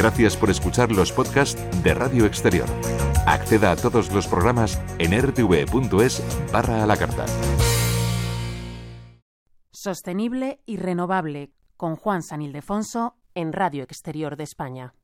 Gracias por escuchar los podcasts de Radio Exterior. Acceda a todos los programas en rtv.es/a la carta. Sostenible y renovable, con Juan San Ildefonso en Radio Exterior de España.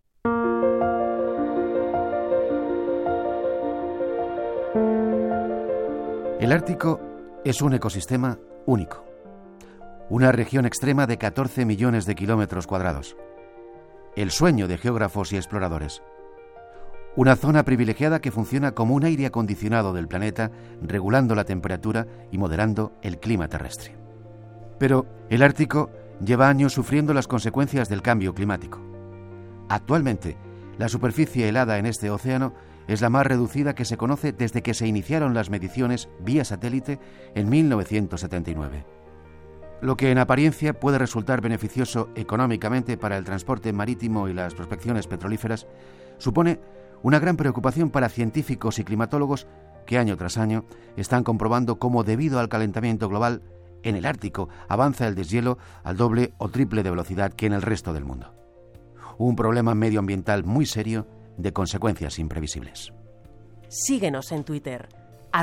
El Ártico es un ecosistema único. Una región extrema de 14 millones de kilómetros cuadrados. El sueño de geógrafos y exploradores. Una zona privilegiada que funciona como un aire acondicionado del planeta, regulando la temperatura y moderando el clima terrestre. Pero el Ártico lleva años sufriendo las consecuencias del cambio climático. Actualmente, la superficie helada en este océano es la más reducida que se conoce desde que se iniciaron las mediciones vía satélite en 1979. Lo que en apariencia puede resultar beneficioso económicamente para el transporte marítimo y las prospecciones petrolíferas, supone una gran preocupación para científicos y climatólogos que año tras año están comprobando cómo, debido al calentamiento global, en el Ártico avanza el deshielo al doble o triple de velocidad que en el resto del mundo. Un problema medioambiental muy serio de consecuencias imprevisibles. Síguenos en Twitter,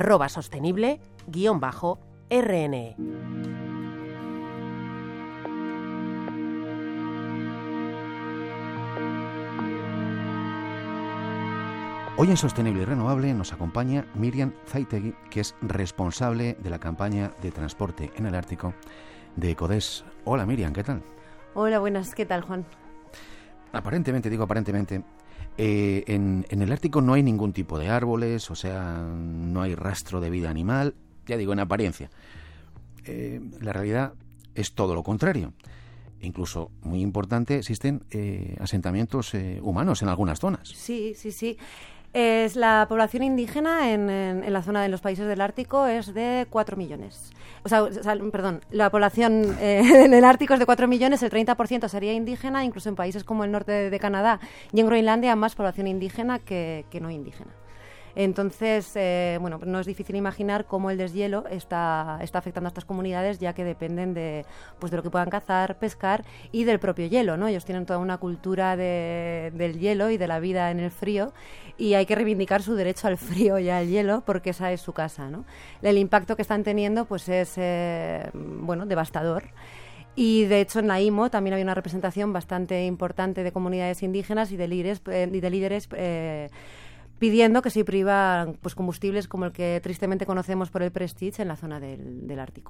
@sostenible_RNE. Hoy en Sostenible y Renovable nos acompaña Miriam Zaitegui, que es responsable de la campaña de transporte en el Ártico de Ecodes. Hola Miriam, ¿qué tal? Hola, buenas, ¿qué tal, Juan? Aparentemente, en el Ártico no hay ningún tipo de árboles, o sea, no hay rastro de vida animal, ya digo, en apariencia. La realidad es todo lo contrario. Incluso, muy importante, existen asentamientos humanos en algunas zonas. Sí. Es la población indígena en la zona de los países del Ártico es de 4 millones. La población en el Ártico es de 4 millones, el 30% sería indígena, incluso en países como el norte de Canadá y en Groenlandia más población indígena que no indígena. Entonces, no es difícil imaginar cómo el deshielo está afectando a estas comunidades, ya que dependen de lo que puedan cazar, pescar y del propio hielo, ¿no? Ellos tienen toda una cultura del hielo y de la vida en el frío, y hay que reivindicar su derecho al frío y al hielo porque esa es su casa, ¿no? El impacto que están teniendo es devastador. Y de hecho en la IMO también había una representación bastante importante de comunidades indígenas y de líderes pidiendo que se prohíban combustibles como el que tristemente conocemos por el Prestige en la zona del Ártico.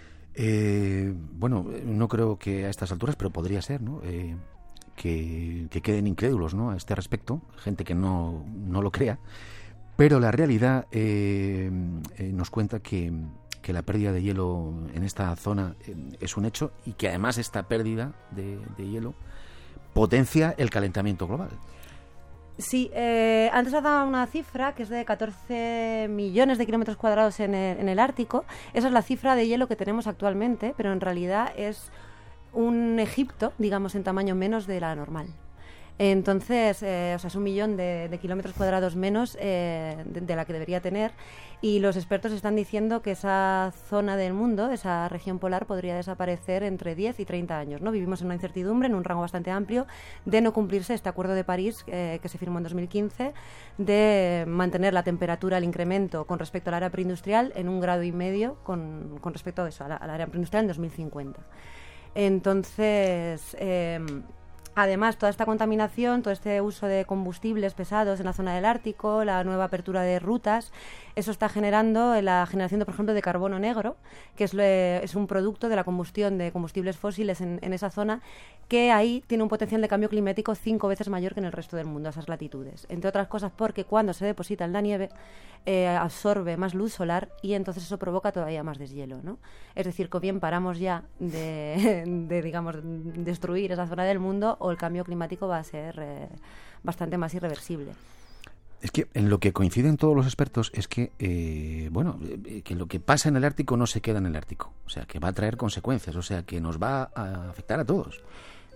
No creo que a estas alturas, pero podría ser, ¿no? Que queden incrédulos, ¿no?, a este respecto, gente que no lo crea, pero la realidad nos cuenta que la pérdida de hielo en esta zona es un hecho, y que además esta pérdida de hielo potencia el calentamiento global. Sí, antes has dado una cifra que es de 14 millones de kilómetros cuadrados en el Ártico. Esa es la cifra de hielo que tenemos actualmente, pero en realidad es un Egipto, digamos, en tamaño menos de la normal. Entonces, es 1 millón de kilómetros cuadrados menos de la que debería tener, y los expertos están diciendo que esa zona del mundo, esa región polar, podría desaparecer entre 10 y 30 años, ¿no? Vivimos en una incertidumbre, en un rango bastante amplio, de no cumplirse este Acuerdo de París que se firmó en 2015, de mantener la temperatura, el incremento con respecto al área preindustrial en 1,5 grados con respecto a eso, al área preindustrial en 2050. Entonces, además, toda esta contaminación, todo este uso de combustibles pesados en la zona del Ártico, la nueva apertura de rutas, eso está generando la generación, por ejemplo, de carbono negro, que es un producto de la combustión de combustibles fósiles en esa zona, que ahí tiene un potencial de cambio climático 5 veces mayor que en el resto del mundo, a esas latitudes. Entre otras cosas porque cuando se deposita en la nieve, absorbe más luz solar y entonces eso provoca todavía más deshielo, ¿no? Es decir, que o bien paramos ya de destruir esa zona del mundo, o el cambio climático va a ser bastante más irreversible. Es que en lo que coinciden todos los expertos es que que lo que pasa en el Ártico no se queda en el Ártico, o sea, que va a traer consecuencias, o sea, que nos va a afectar a todos.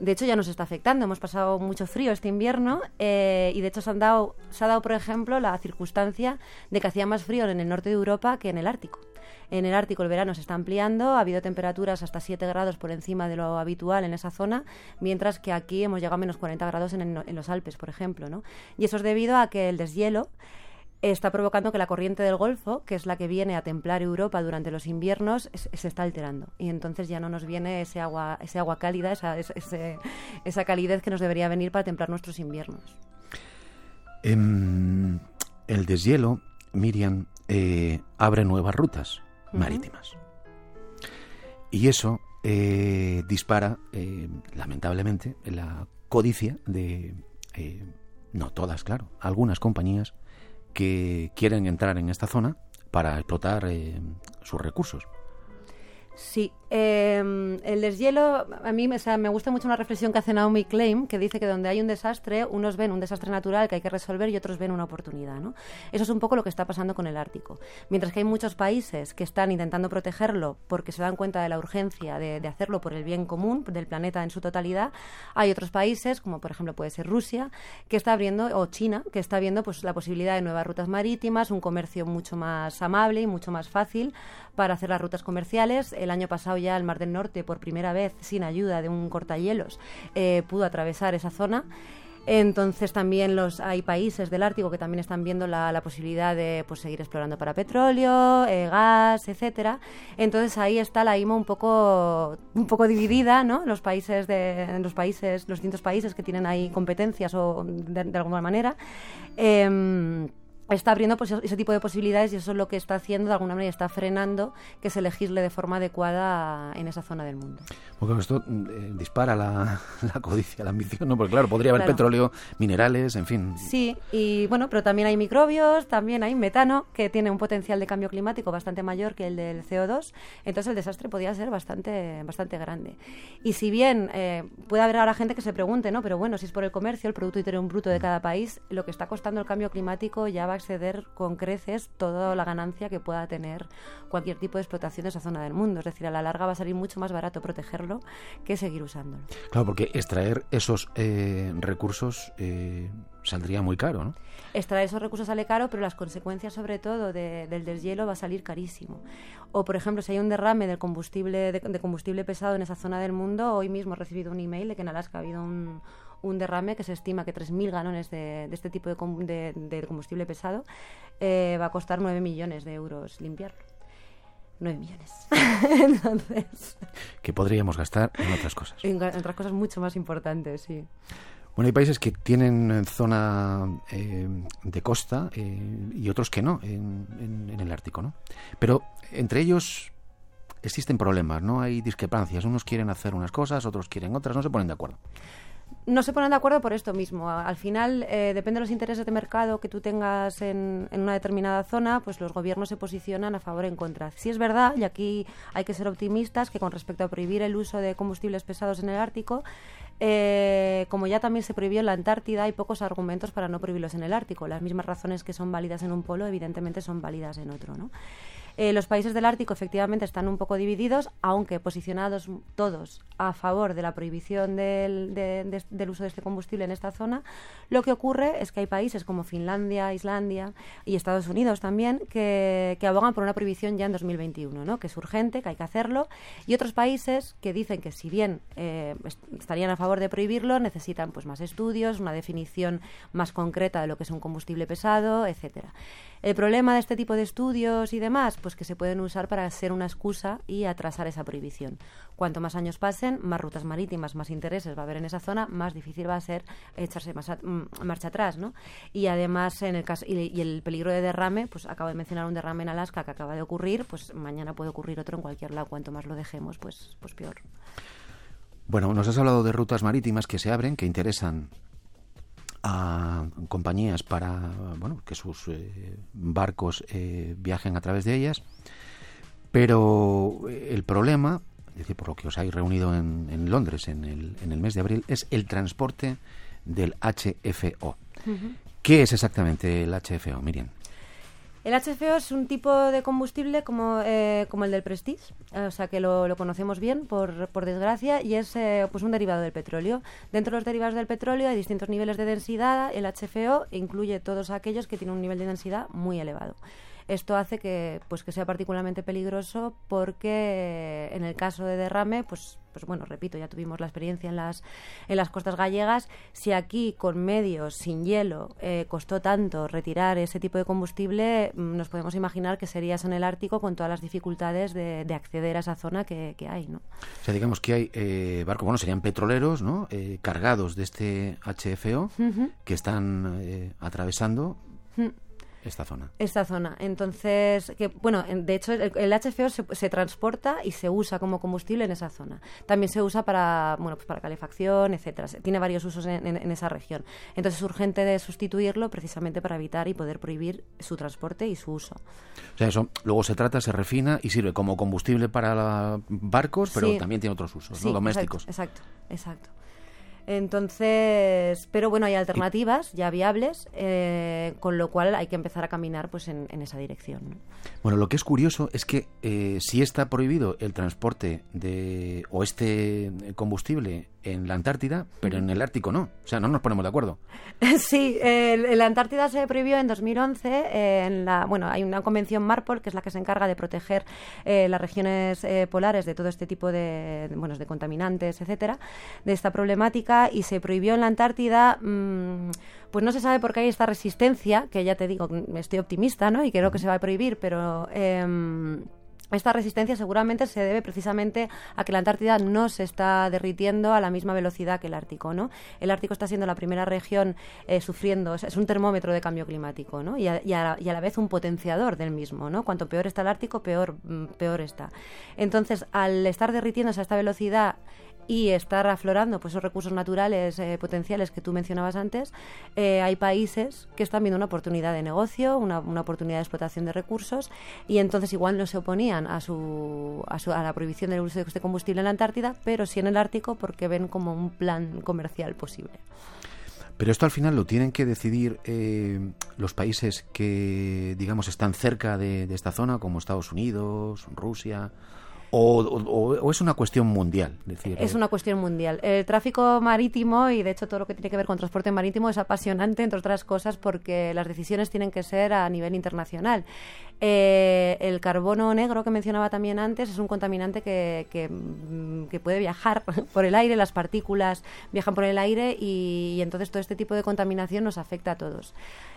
De hecho, ya nos está afectando. Hemos pasado mucho frío este invierno y, de hecho, se ha dado, por ejemplo, la circunstancia de que hacía más frío en el norte de Europa que en el Ártico. En el Ártico el verano se está ampliando, ha habido temperaturas hasta 7 grados por encima de lo habitual en esa zona, mientras que aquí hemos llegado a menos 40 grados en los Alpes, por ejemplo, ¿no? Y eso es debido a que el deshielo está provocando que la corriente del Golfo, que es la que viene a templar Europa durante los inviernos, se está alterando. Y entonces ya no nos viene ese agua cálida, esa calidez que nos debería venir para templar nuestros inviernos. El deshielo, Miriam, abre nuevas rutas marítimas. Y eso dispara, lamentablemente, la codicia de, no todas, claro, algunas compañías que quieren entrar en esta zona para explotar sus recursos. Sí, el deshielo, a mí me gusta mucho una reflexión que hace Naomi Klein, que dice que donde hay un desastre, unos ven un desastre natural que hay que resolver y otros ven una oportunidad, ¿no? Eso es un poco lo que está pasando con el Ártico. Mientras que hay muchos países que están intentando protegerlo porque se dan cuenta de la urgencia de hacerlo por el bien común del planeta en su totalidad, hay otros países, como por ejemplo puede ser Rusia, que está abriendo, o China, que está viendo pues la posibilidad de nuevas rutas marítimas, un comercio mucho más amable y mucho más fácil para hacer las rutas comerciales. El año pasado ya el Mar del Norte, por primera vez, sin ayuda de un cortahielos, pudo atravesar esa zona. Entonces también hay países del Ártico que también están viendo la posibilidad de pues seguir explorando para petróleo, gas, etcétera. Entonces ahí está la IMO un poco dividida, ¿no? Los distintos países que tienen ahí competencias o de alguna manera. Está abriendo pues ese tipo de posibilidades y eso es lo que está haciendo, de alguna manera está frenando que se legisle de forma adecuada en esa zona del mundo. Porque esto dispara la codicia, la ambición, ¿no? Porque claro, podría haber petróleo, minerales, en fin. Sí, y bueno, pero también hay microbios, también hay metano, que tiene un potencial de cambio climático bastante mayor que el del CO2, entonces el desastre podría ser bastante grande. Y si bien puede haber ahora gente que se pregunte, ¿no? Pero bueno, si es por el comercio, el Producto Interior Bruto de cada país, lo que está costando el cambio climático ya va a exceder con creces toda la ganancia que pueda tener cualquier tipo de explotación de esa zona del mundo. Es decir, a la larga va a salir mucho más barato protegerlo que seguir usándolo. Claro, porque extraer esos recursos saldría muy caro, ¿no? Extraer esos recursos sale caro, pero las consecuencias sobre todo del deshielo va a salir carísimo. O, por ejemplo, si hay un derrame de combustible pesado en esa zona del mundo, hoy mismo he recibido un email de que en Alaska ha habido un derrame que se estima que 3.000 galones de este tipo de combustible pesado va a costar 9 millones de euros limpiarlo. 9 millones. Entonces, que podríamos gastar en otras cosas. En otras cosas mucho más importantes, sí. Bueno, hay países que tienen zona de costa y otros que no, en el Ártico, ¿no? Pero entre ellos existen problemas, ¿no? Hay discrepancias. Unos quieren hacer unas cosas, otros quieren otras, no se ponen de acuerdo. No se ponen de acuerdo por esto mismo. Al final, depende de los intereses de mercado que tú tengas en una determinada zona, pues los gobiernos se posicionan a favor o en contra. Sí es verdad, y aquí hay que ser optimistas, que con respecto a prohibir el uso de combustibles pesados en el Ártico, como ya también se prohibió en la Antártida, hay pocos argumentos para no prohibirlos en el Ártico. Las mismas razones que son válidas en un polo, evidentemente son válidas en otro, ¿no? Los países del Ártico efectivamente están un poco divididos, aunque posicionados todos a favor de la prohibición del uso de este combustible en esta zona. Lo que ocurre es que hay países como Finlandia, Islandia y Estados Unidos también que abogan por una prohibición ya en 2021, ¿no? Que es urgente, que hay que hacerlo, y otros países que dicen que si bien estarían a favor de prohibirlo, necesitan pues más estudios, una definición más concreta de lo que es un combustible pesado, etcétera. El problema de este tipo de estudios y demás, pues que se pueden usar para ser una excusa y atrasar esa prohibición. Cuanto más años pasen, más rutas marítimas, más intereses va a haber en esa zona, más difícil va a ser echarse marcha atrás, ¿no? Y además, en el caso y el peligro de derrame, pues acabo de mencionar un derrame en Alaska que acaba de ocurrir, pues mañana puede ocurrir otro en cualquier lado. Cuanto más lo dejemos, pues peor. Bueno, nos has hablado de rutas marítimas que se abren, que interesan a compañías para que sus barcos viajen a través de ellas, pero el problema, es decir, por lo que os habéis reunido en Londres en el mes de abril, es el transporte del HFO. Uh-huh. ¿Qué es exactamente el HFO, Miriam? El HFO es un tipo de combustible como el del Prestige, o sea que lo conocemos bien, por desgracia, y es pues un derivado del petróleo. Dentro de los derivados del petróleo hay distintos niveles de densidad. El HFO incluye todos aquellos que tienen un nivel de densidad muy elevado. Esto hace que sea particularmente peligroso porque en el caso de derrame, pues bueno, repito, ya tuvimos la experiencia en las costas gallegas. Si aquí con medios, sin hielo, costó tanto retirar ese tipo de combustible, nos podemos imaginar que sería eso en el Ártico con todas las dificultades de acceder a esa zona que hay, ¿no? O sea, digamos que hay barcos, bueno, serían petroleros, ¿no? Cargados de este HFO que están atravesando esta zona. Entonces, de hecho, el HFO se transporta y se usa como combustible en esa zona. También se usa para calefacción, etcétera. Tiene varios usos en esa región. Entonces es urgente de sustituirlo precisamente para evitar y poder prohibir su transporte y su uso. O sea, eso luego se refina y sirve como combustible para barcos, pero también tiene otros usos, ¿no? Domésticos. Exacto. Entonces, pero bueno, hay alternativas ya viables, con lo cual hay que empezar a caminar pues en esa dirección, ¿no? Bueno, lo que es curioso es que si está prohibido el transporte o este combustible en la Antártida, pero en el Ártico no. O sea, no nos ponemos de acuerdo. Sí, en la Antártida se prohibió en 2011. Hay una convención MARPOL, que es la que se encarga de proteger las regiones polares de todo este tipo de contaminantes, etcétera, de esta problemática, y se prohibió en la Antártida. Pues no se sabe por qué hay esta resistencia, que ya te digo, estoy optimista, ¿no? Y creo que se va a prohibir, pero esta resistencia seguramente se debe precisamente a que la Antártida no se está derritiendo a la misma velocidad que el Ártico, ¿no? El Ártico está siendo la primera región sufriendo, es un termómetro de cambio climático, ¿no? Y a la vez un potenciador del mismo, ¿no? Cuanto peor está el Ártico, peor está. Entonces, al estar derritiéndose a esta velocidad y estar aflorando pues esos recursos naturales potenciales que tú mencionabas antes, hay países que están viendo una oportunidad de negocio, una oportunidad de explotación de recursos, y entonces igual no se oponían a la prohibición del uso de este combustible en la Antártida, pero sí en el Ártico, porque ven como un plan comercial posible. Pero esto al final lo tienen que decidir los países que, digamos, están cerca de esta zona, como Estados Unidos, Rusia. ¿O es una cuestión mundial? Es una cuestión mundial. El tráfico marítimo, y de hecho todo lo que tiene que ver con transporte marítimo, es apasionante, entre otras cosas, porque las decisiones tienen que ser a nivel internacional. El carbono negro que mencionaba también antes es un contaminante que puede viajar por el aire, las partículas viajan por el aire, y entonces todo este tipo de contaminación nos afecta a todos.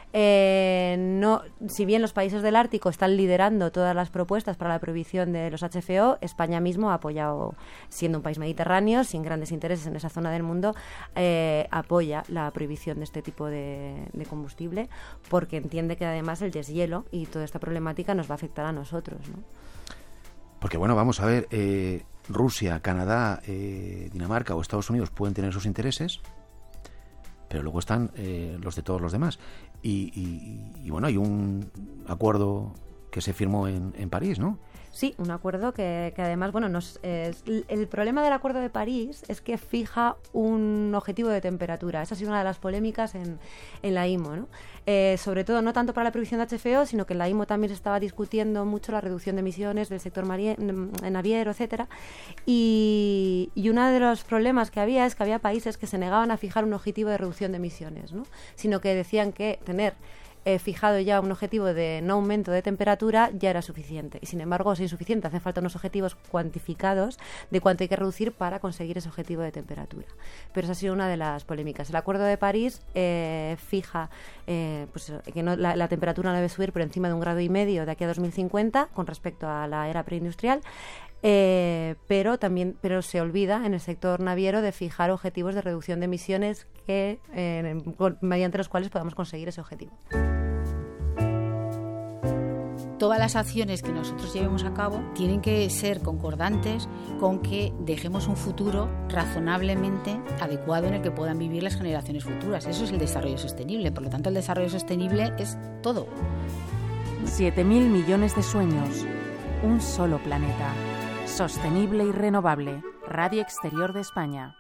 Si bien los países del Ártico están liderando todas las propuestas para la prohibición de los HFO, España mismo ha apoyado, siendo un país mediterráneo, sin grandes intereses en esa zona del mundo, apoya la prohibición de este tipo de combustible, porque entiende que además el deshielo y toda esta problemática nos va a afectar a nosotros, ¿no? Porque bueno, vamos a ver, Rusia, Canadá, Dinamarca o Estados Unidos pueden tener sus intereses, pero luego están los de todos los demás. Y bueno, hay un acuerdo que se firmó en París, ¿no? Sí, un acuerdo que además, el problema del Acuerdo de París es que fija un objetivo de temperatura. Esa ha sido una de las polémicas en la IMO, ¿no? Sobre todo, no tanto para la prohibición de HFO, sino que en la IMO también se estaba discutiendo mucho la reducción de emisiones del sector naviero, etcétera. Y uno de los problemas que había es que había países que se negaban a fijar un objetivo de reducción de emisiones, ¿no? Sino que decían que tener fijado ya un objetivo de no aumento de temperatura ya era suficiente, y sin embargo es insuficiente, hacen falta unos objetivos cuantificados de cuánto hay que reducir para conseguir ese objetivo de temperatura. Pero esa ha sido una de las polémicas. El Acuerdo de París fija que la temperatura no debe subir por encima de 1,5 grados de aquí a 2050 con respecto a la era preindustrial, pero se olvida en el sector naviero de fijar objetivos de reducción de emisiones mediante los cuales podamos conseguir ese objetivo. Todas las acciones que nosotros llevemos a cabo tienen que ser concordantes con que dejemos un futuro razonablemente adecuado en el que puedan vivir las generaciones futuras. Eso es el desarrollo sostenible. Por lo tanto, el desarrollo sostenible es todo. 7.000 millones de sueños. Un solo planeta. Sostenible y renovable. Radio Exterior de España.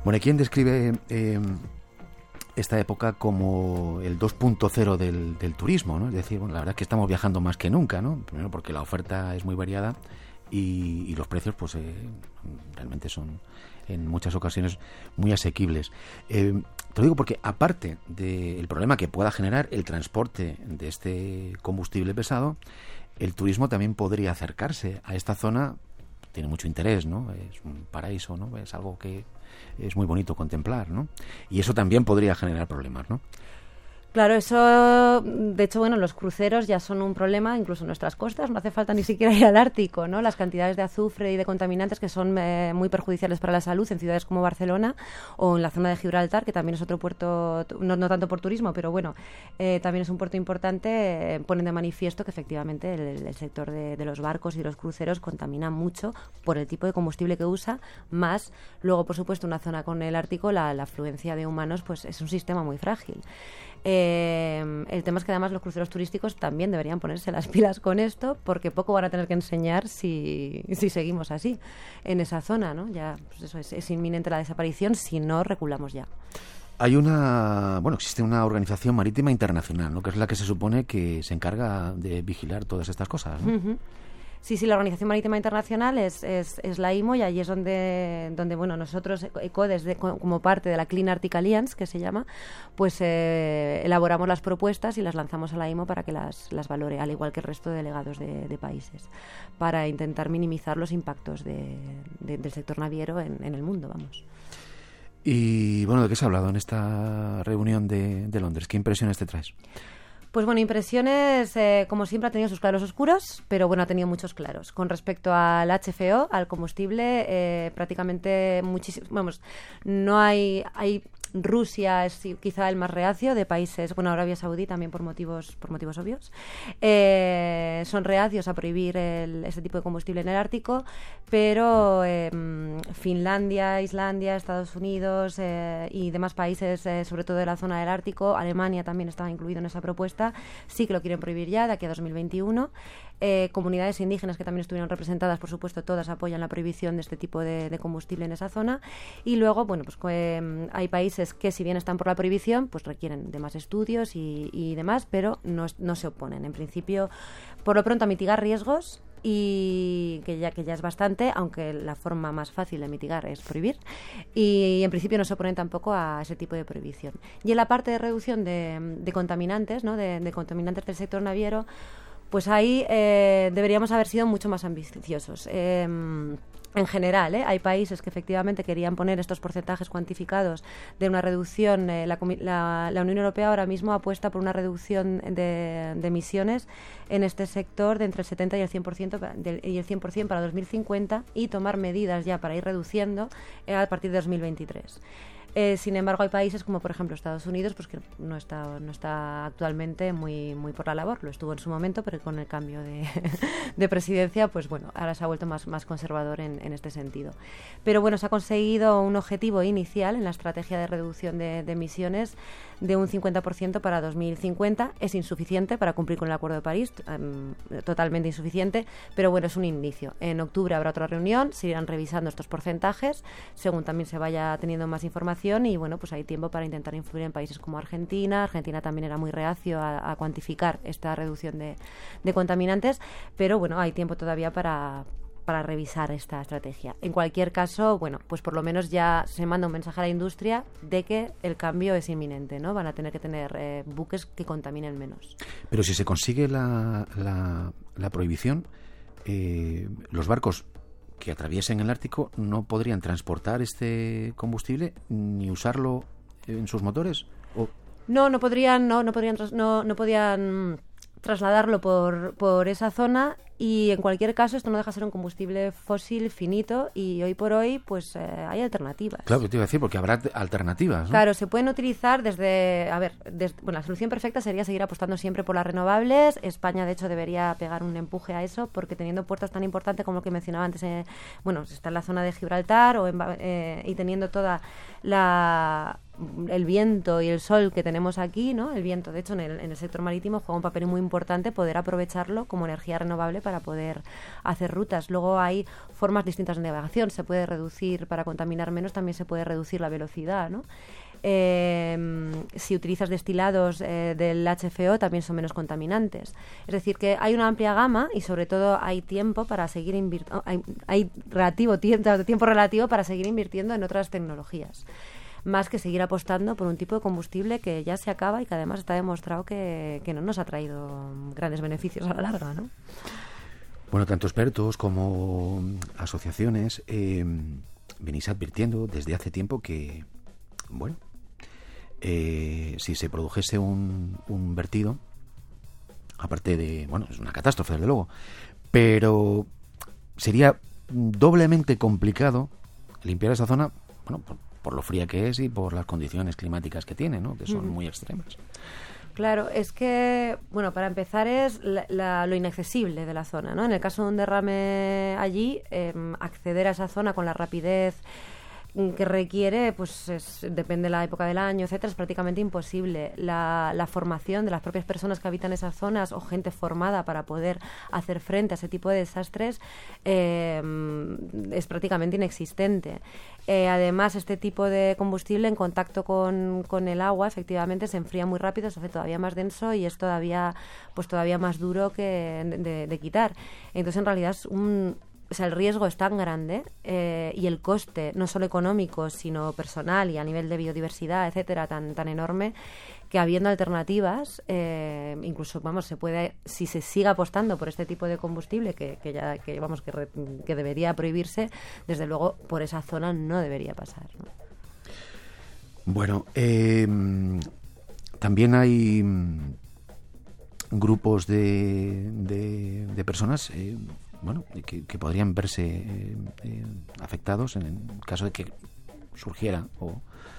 Bueno, ¿y quién describe esta época como el 2.0 del turismo, ¿no? Es decir, bueno, la verdad es que estamos viajando más que nunca, ¿no? Primero porque la oferta es muy variada y los precios pues realmente son en muchas ocasiones muy asequibles. Te lo digo porque aparte del problema que pueda generar el transporte de este combustible pesado, el turismo también podría acercarse a esta zona. Tiene mucho interés, ¿no? Es un paraíso, ¿no? Es algo que es muy bonito contemplar, ¿no? Y eso también podría generar problemas, ¿no? Claro, eso, de hecho, bueno, los cruceros ya son un problema, incluso en nuestras costas, no hace falta ni siquiera ir al Ártico, ¿no? Las cantidades de azufre y de contaminantes que son muy perjudiciales para la salud en ciudades como Barcelona o en la zona de Gibraltar, que también es otro puerto, no tanto por turismo, pero bueno, también es un puerto importante, ponen de manifiesto que efectivamente el sector de los barcos y de los cruceros contamina mucho por el tipo de combustible que usa, más luego, por supuesto, una zona con el Ártico, la afluencia de humanos, pues es un sistema muy frágil. El tema es que además los cruceros turísticos también deberían ponerse las pilas con esto, porque poco van a tener que enseñar si seguimos así en esa zona, ¿no? Ya, pues eso es inminente la desaparición si no reculamos ya. Existe una organización marítima internacional, ¿no? Que es la que se supone que se encarga de vigilar todas estas cosas, ¿no? Uh-huh. Sí, la Organización Marítima Internacional es la IMO, y allí es donde bueno, nosotros, ECODES, como parte de la Clean Arctic Alliance, que se llama, pues elaboramos las propuestas y las lanzamos a la IMO para que las valore, al igual que el resto de delegados de países, para intentar minimizar los impactos del sector naviero en el mundo, vamos. Y bueno, ¿de qué se ha hablado en esta reunión de Londres? ¿Qué impresiones te traes? Pues bueno, impresiones, como siempre ha tenido sus claros oscuros, pero bueno, ha tenido muchos claros. Con respecto al HFO, al combustible, prácticamente muchísimos, vamos, no hay Rusia es quizá el más reacio de países, bueno, Arabia Saudí también por motivos obvios. Son reacios a prohibir este tipo de combustible en el Ártico, pero Finlandia, Islandia, Estados Unidos y demás países, sobre todo de la zona del Ártico, Alemania también estaba incluido en esa propuesta, sí que lo quieren prohibir ya de aquí a 2021. Comunidades indígenas que también estuvieron representadas, por supuesto, todas apoyan la prohibición de este tipo de combustible en esa zona. Y luego, bueno, pues hay países que, si bien están por la prohibición, pues requieren de más estudios y demás, pero no se oponen. En principio, por lo pronto, a mitigar riesgos, y que ya es bastante, aunque la forma más fácil de mitigar es prohibir, y en principio no se oponen tampoco a ese tipo de prohibición. Y en la parte de reducción de contaminantes, ¿no? de contaminantes del sector naviero, pues ahí deberíamos haber sido mucho más ambiciosos. En general, hay países que efectivamente querían poner estos porcentajes cuantificados de una reducción. La Unión Europea ahora mismo apuesta por una reducción de emisiones en este sector de entre el 70 y el 100% para 2050, y tomar medidas ya para ir reduciendo a partir de 2023. Sin embargo, hay países como, por ejemplo, Estados Unidos, pues que no está actualmente muy por la labor. Lo estuvo en su momento, pero con el cambio de presidencia, pues bueno, ahora se ha vuelto más conservador en este sentido. Pero bueno, se ha conseguido un objetivo inicial en la estrategia de reducción de emisiones de un 50% para 2050. Es insuficiente para cumplir con el Acuerdo de París, totalmente insuficiente, pero bueno, es un inicio. En octubre habrá otra reunión, se irán revisando estos porcentajes, según también se vaya teniendo más información. Y bueno, pues hay tiempo para intentar influir en países como Argentina. Argentina también era muy reacio a cuantificar esta reducción de contaminantes, pero bueno, hay tiempo todavía para revisar esta estrategia. En cualquier caso, bueno, pues por lo menos ya se manda un mensaje a la industria de que el cambio es inminente, ¿no? Van a tener que tener buques que contaminen menos. Pero si se consigue la prohibición, los barcos que atraviesen el Ártico no podrían transportar este combustible ni usarlo en sus motores. No podían trasladarlo por esa zona, y en cualquier caso esto no deja de ser un combustible fósil finito, y hoy por hoy pues hay alternativas. Claro, que te iba a decir, porque habrá alternativas, ¿no? Claro, se pueden utilizar la solución perfecta sería seguir apostando siempre por las renovables. España, de hecho, debería pegar un empuje a eso, porque teniendo puertos tan importantes como lo que mencionaba antes, está en la zona de Gibraltar y teniendo toda el viento y el sol que tenemos aquí, ¿no? El viento, de hecho, en el sector marítimo juega un papel muy importante poder aprovecharlo como energía renovable para poder hacer rutas. Luego hay formas distintas de navegación. Se puede reducir, para contaminar menos, también se puede reducir la velocidad, ¿no? Si utilizas destilados del HFO también son menos contaminantes. Es decir, que hay una amplia gama y sobre todo hay tiempo para seguir hay tiempo relativo para seguir invirtiendo en otras tecnologías, más que seguir apostando por un tipo de combustible que ya se acaba y que además está demostrado que no nos ha traído grandes beneficios a la larga, ¿no? Bueno, tanto expertos como asociaciones venís advirtiendo desde hace tiempo que, bueno, si se produjese un vertido, aparte de, bueno, es una catástrofe desde luego, pero sería doblemente complicado limpiar esa zona, bueno, por lo fría que es y por las condiciones climáticas que tiene, ¿no? Que son muy extremas. Claro, es que, bueno, para empezar es lo inaccesible de la zona, ¿no? En el caso de un derrame allí, acceder a esa zona con la rapidez que requiere, pues depende de la época del año, etcétera, es prácticamente imposible. La formación de las propias personas que habitan esas zonas o gente formada para poder hacer frente a ese tipo de desastres es prácticamente inexistente. Además, este tipo de combustible en contacto con el agua efectivamente se enfría muy rápido, se hace todavía más denso y es todavía más duro que de quitar. Entonces, en realidad es el riesgo es tan grande y el coste, no solo económico, sino personal y a nivel de biodiversidad, etcétera, tan enorme, que habiendo alternativas, incluso, vamos, se puede, si se sigue apostando por este tipo de combustible, que debería prohibirse, desde luego por esa zona no debería pasar, ¿no? Bueno, también hay grupos de personas bueno, que podrían verse afectados en el caso de que surgiera o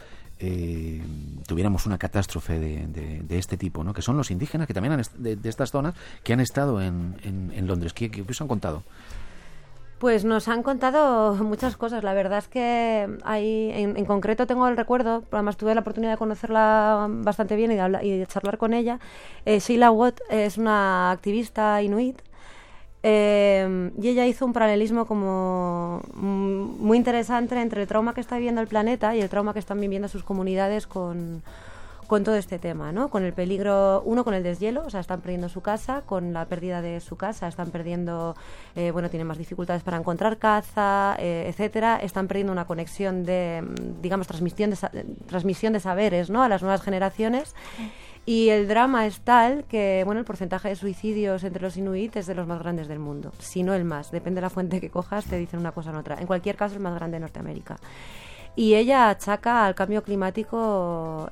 tuviéramos una catástrofe de este tipo, ¿no? Que son los indígenas que también de estas zonas que han estado en Londres. ¿Qué os han contado? Pues nos han contado muchas cosas. La verdad es que hay, en concreto tengo el recuerdo, además tuve la oportunidad de conocerla bastante bien y de charlar con ella. Sheila Watt es una activista inuit. Y ella hizo un paralelismo como muy interesante entre el trauma que está viviendo el planeta y el trauma que están viviendo sus comunidades con todo este tema, ¿no? Con el peligro, con el deshielo, o sea, están perdiendo su casa, con la pérdida de su casa, están perdiendo, tienen más dificultades para encontrar caza, etcétera, están perdiendo una conexión de, digamos, transmisión de saberes, ¿no? A las nuevas generaciones. Y el drama es tal que, bueno, el porcentaje de suicidios entre los inuit es de los más grandes del mundo, si no el más, depende de la fuente que cojas, te dicen una cosa o otra. En cualquier caso, el más grande de Norteamérica. Y ella achaca al cambio climático,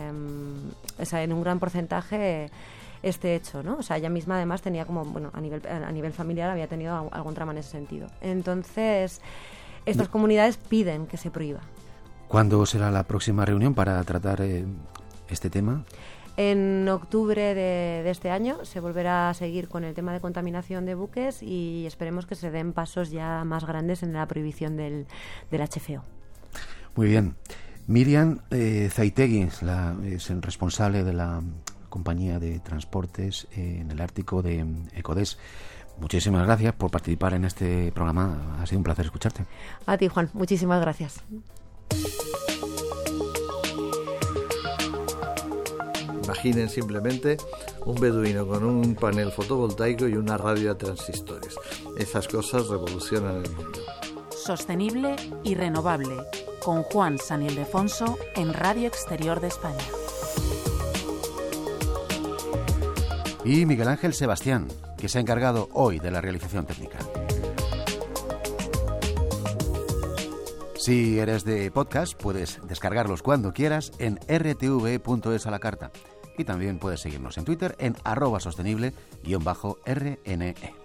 en un gran porcentaje, este hecho, ¿no? O sea, ella misma además tenía como, bueno, a nivel familiar había tenido algún drama en ese sentido. Entonces, estas comunidades piden que se prohíba. ¿Cuándo será la próxima reunión para tratar este tema? En octubre de este año se volverá a seguir con el tema de contaminación de buques y esperemos que se den pasos ya más grandes en la prohibición del HFO. Muy bien. Miriam Zaitegui es el responsable de la compañía de transportes en el Ártico de Ecodes. Muchísimas gracias por participar en este programa. Ha sido un placer escucharte. A ti, Juan. Muchísimas gracias. Imaginen simplemente un beduino con un panel fotovoltaico y una radio a transistores. Esas cosas revolucionan el mundo. Sostenible y renovable, con Juan San Ildefonso en Radio Exterior de España. Y Miguel Ángel Sebastián, que se ha encargado hoy de la realización técnica. Si eres de podcast, puedes descargarlos cuando quieras en rtv.es a la carta. Y también puedes seguirnos en Twitter en @sostenible_RNE.